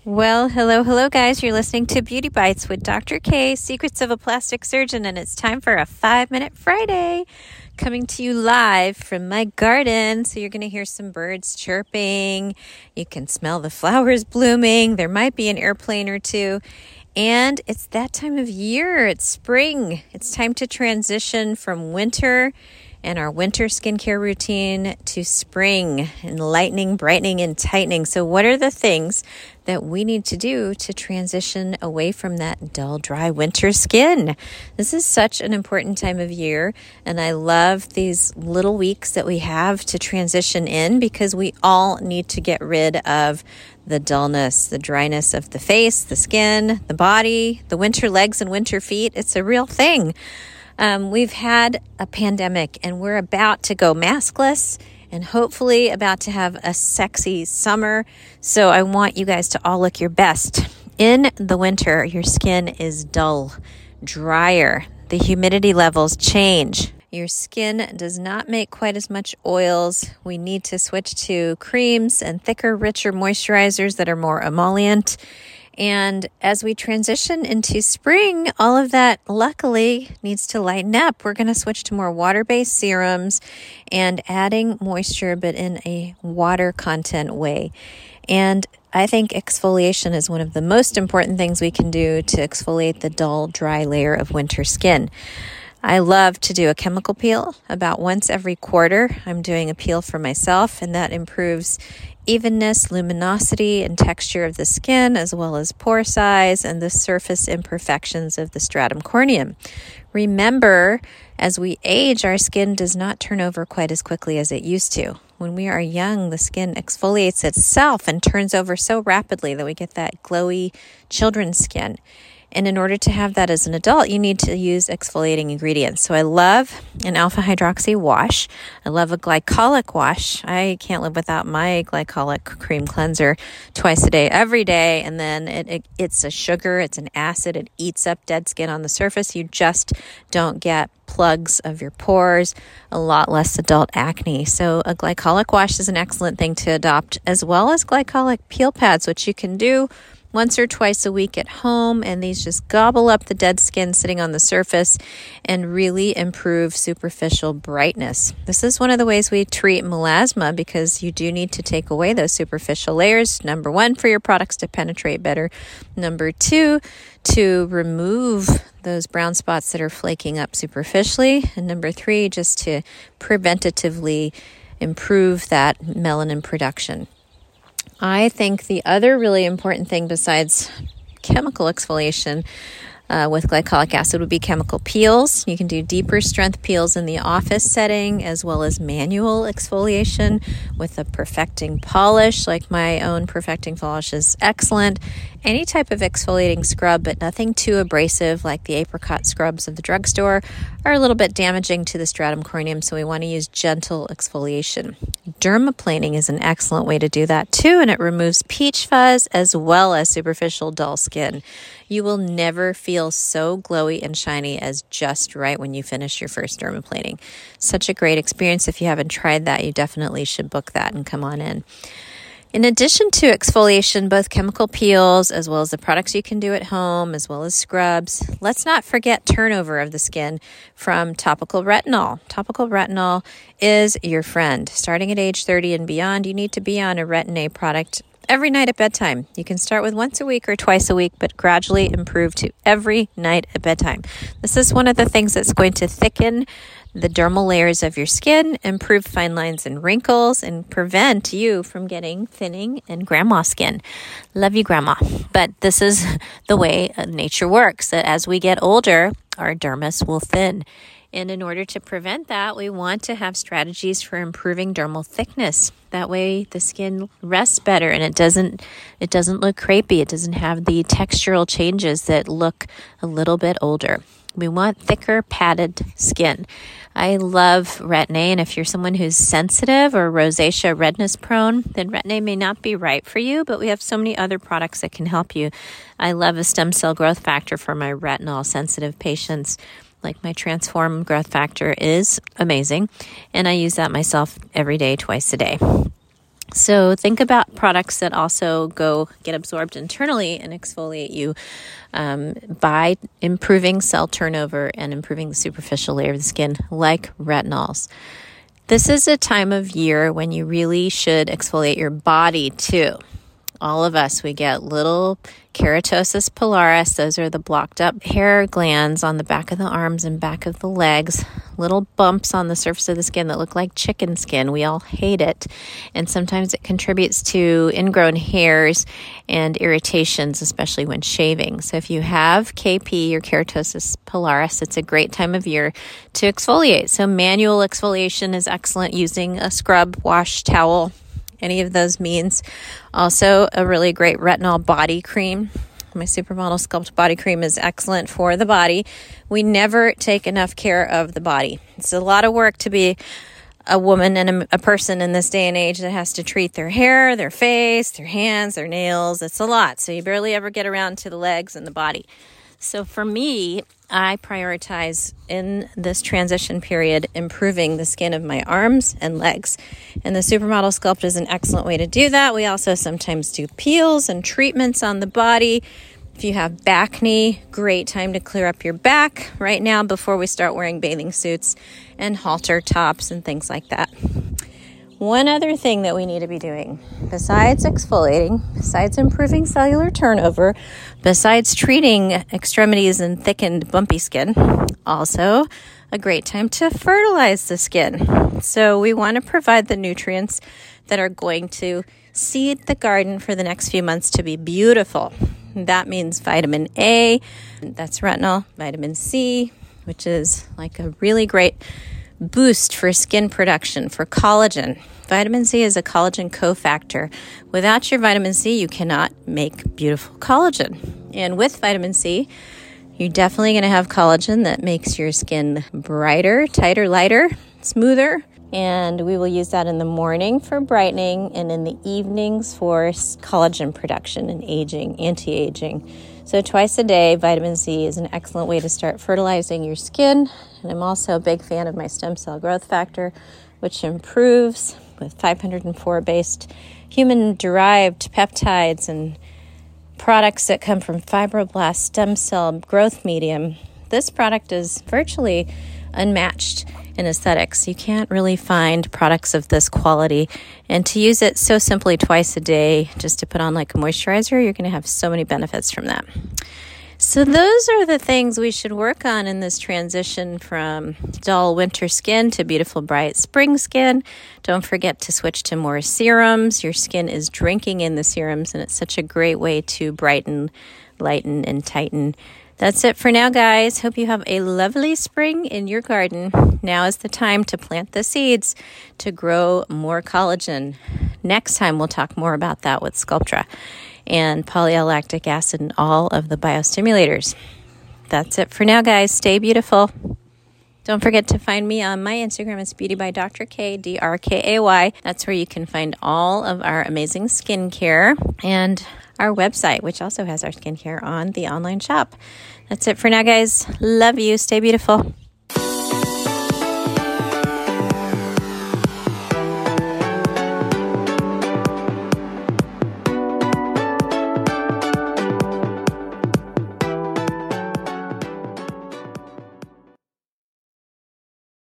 Well, hello, guys. You're listening to Beauty Bites with Dr. K, Secrets of a Plastic Surgeon, and it's time for a 5-Minute Friday coming to you live from my garden. So you're going to hear some birds chirping. You can smell the flowers blooming. There might be an airplane or two. And it's that time of year. It's spring. It's time to transition from winter and our winter skincare routine to spring, enlightening, brightening, and tightening. So what are the things that we need to do to transition away from that dull, dry winter skin? This is such an important time of year, and I love these little weeks that we have to transition in because we all need to get rid of the dullness, the dryness of the face, the skin, the body, the winter legs and winter feet. It's a real thing. We've had a pandemic and we're about to go maskless and hopefully about to have a sexy summer. So I want you guys to all look your best. In the winter, your skin is dull, drier. The humidity levels change. Your skin does not make quite as much oils. We need to switch to creams and thicker, richer moisturizers that are more emollient. And as we transition into spring, all of that luckily needs to lighten up. We're going to switch to more water-based serums and adding moisture, but in a water content way. And I think exfoliation is one of the most important things we can do to exfoliate the dull, dry layer of winter skin. I love to do a chemical peel about once every quarter. I'm doing a peel for myself, and that improves evenness, luminosity, and texture of the skin, as well as pore size and the surface imperfections of the stratum corneum. Remember, as we age, our skin does not turn over quite as quickly as it used to. When we are young, the skin exfoliates itself and turns over so rapidly that we get that glowy children's skin. And in order to have that as an adult, you need to use exfoliating ingredients. So I love an alpha hydroxy wash. I love a glycolic wash. I can't live without my glycolic cream cleanser twice a day, every day. And then it's a sugar, it's an acid, it eats up dead skin on the surface. You just don't get plugs of your pores, a lot less adult acne. So a glycolic wash is an excellent thing to adopt, as well as glycolic peel pads, which you can do once or twice a week at home, and these just gobble up the dead skin sitting on the surface and really improve superficial brightness. This is one of the ways we treat melasma because you do need to take away those superficial layers. Number one, for your products to penetrate better. Number two, to remove those brown spots that are flaking up superficially. And number three, just to preventatively improve that melanin production. I think the other really important thing besides chemical exfoliation with glycolic acid would be chemical peels. You can do deeper strength peels in the office setting, as well as manual exfoliation with a perfecting polish. Like my own perfecting polish is excellent. Any type of exfoliating scrub, but nothing too abrasive like the apricot scrubs of the drugstore, are a little bit damaging to the stratum corneum, so we want to use gentle exfoliation. Dermaplaning is an excellent way to do that too, and it removes peach fuzz as well as superficial dull skin. You will never feel so glowy and shiny as just right when you finish your first dermaplaning. Such a great experience. If you haven't tried that, you definitely should book that and come on in. In addition to exfoliation, both chemical peels as well as the products you can do at home, as well as scrubs, let's not forget turnover of the skin from topical retinol. Topical retinol is your friend. Starting at age 30 and beyond, you need to be on a Retin-A product every night at bedtime. You can start with once a week or twice a week, but gradually improve to every night at bedtime. This is one of the things that's going to thicken the dermal layers of your skin, improve fine lines and wrinkles, and prevent you from getting thinning and grandma skin. Love you, grandma. But this is the way nature works, that as we get older, our dermis will thin. And in order to prevent that, we want to have strategies for improving dermal thickness. That way the skin rests better and it doesn't look crepey. It doesn't have the textural changes that look a little bit older. We want thicker, padded skin. I love Retin-A, and if you're someone who's sensitive or rosacea redness prone, then Retin-A may not be right for you, but we have so many other products that can help you. I love a stem cell growth factor for my retinol sensitive patients. Like my Transform growth factor is amazing, and I use that myself every day, twice a day. So think about products that also get absorbed internally and exfoliate you by improving cell turnover and improving the superficial layer of the skin, like retinols. This is a time of year when you really should exfoliate your body too. All of us, we get little keratosis pilaris. Those are the blocked up hair glands on the back of the arms and back of the legs. Little bumps on the surface of the skin that look like chicken skin. We all hate it. And sometimes it contributes to ingrown hairs and irritations, especially when shaving. So if you have KP or keratosis pilaris, it's a great time of year to exfoliate. So manual exfoliation is excellent using a scrub, wash, towel. Any of those means. Also, a really great retinol body cream. My Supermodel Sculpt body cream is excellent for the body. We never take enough care of the body. It's a lot of work to be a woman and a person in this day and age that has to treat their hair, their face, their hands, their nails. It's a lot. So you barely ever get around to the legs and the body. So for me, I prioritize in this transition period improving the skin of my arms and legs. And the Supermodel Sculpt is an excellent way to do that. We also sometimes do peels and treatments on the body. If you have back knee, great time to clear up your back right now before we start wearing bathing suits and halter tops and things like that. One other thing that we need to be doing, besides exfoliating, besides improving cellular turnover, besides treating extremities and thickened, bumpy skin, also a great time to fertilize the skin. So we want to provide the nutrients that are going to seed the garden for the next few months to be beautiful. That means vitamin A, that's retinol, vitamin C, which is like a really great boost for skin production, for collagen. Vitamin C is a collagen cofactor. Without your vitamin C, you cannot make beautiful collagen. And with vitamin C, you're definitely going to have collagen that makes your skin brighter, tighter, lighter, smoother. And we will use that in the morning for brightening and in the evenings for collagen production and aging, anti-aging. So twice a day, vitamin C is an excellent way to start fertilizing your skin. And I'm also a big fan of my stem cell growth factor, which improves with 504-based human-derived peptides and products that come from fibroblast stem cell growth medium. This product is virtually unmatched in aesthetics. You can't really find products of this quality. And to use it so simply twice a day, just to put on like a moisturizer, you're going to have so many benefits from that. So those are the things we should work on in this transition from dull winter skin to beautiful, bright spring skin. Don't forget to switch to more serums. Your skin is drinking in the serums, and it's such a great way to brighten, lighten, and tighten. That's it for now, guys. Hope you have a lovely spring in your garden. Now is the time to plant the seeds to grow more collagen. Next time, we'll talk more about that with Sculptra and polyl-lactic acid and all of the biostimulators. That's it for now, guys. Stay beautiful. Don't forget to find me on my Instagram. It's Beauty by Dr. K, DRKAY. That's where you can find all of our amazing skincare and our website, which also has our skincare on the online shop. That's it for now, guys. Love you. Stay beautiful.